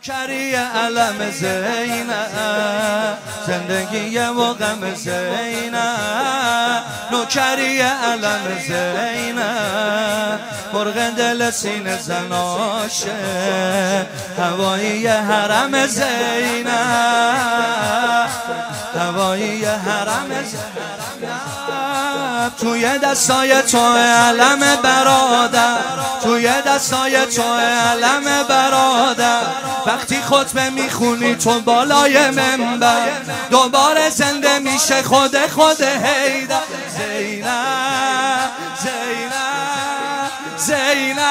نوکری علم زینب، زندگی و غم زینب، نوکری علم زینب، مرغ دل سینه زناشه، هوایی حرم زینب، هوایی حرم زینب. توی دستای تو علم برادر، توی دستای تو علم برادر، وقتی خطبه میخونی تو بالای منبر، دوباره زنده میشه خود حیدر. زینب زینب زینب،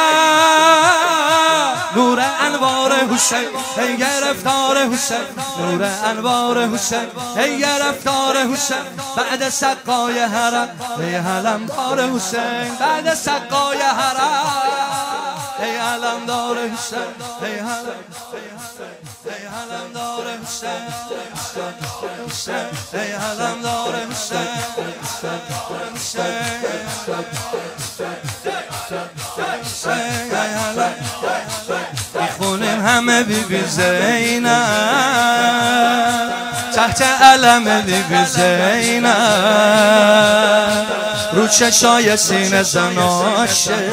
نور انوار حسین ای گرفتار حسین، نور انوار حسین ای گرفتار حسین، بعد سقای حرم ای علمدار حسین، بعد سقای حرم ای علمدار حسین، ای علمدار حسین، ای علمدار حسین. میخونیم همه بیبی زینب، تحت علم بیبی زینب، رو چشای سینه زناشه،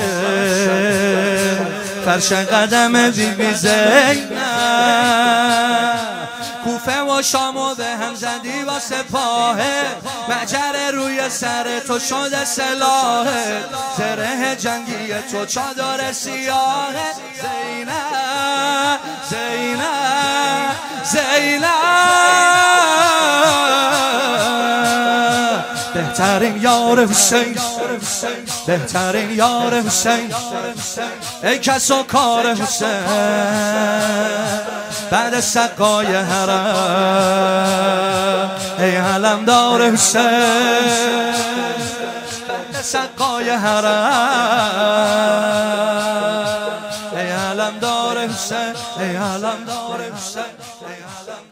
فرش قدم بیبی زینب، کوفه و شامو به هم زدی با سپاهه، معجر روی سر تو شده سلاحه، زره جنگی تو چادر سیاهه. زینب زینب زینب، بهترین یار حسین، بهترین یار حسین، ای کس و کار حسین، بعد سقای حرم ای علمدار حسین، بعد سقای حرم ای علمدار حسین، ای علمدار حسین، ای علمدار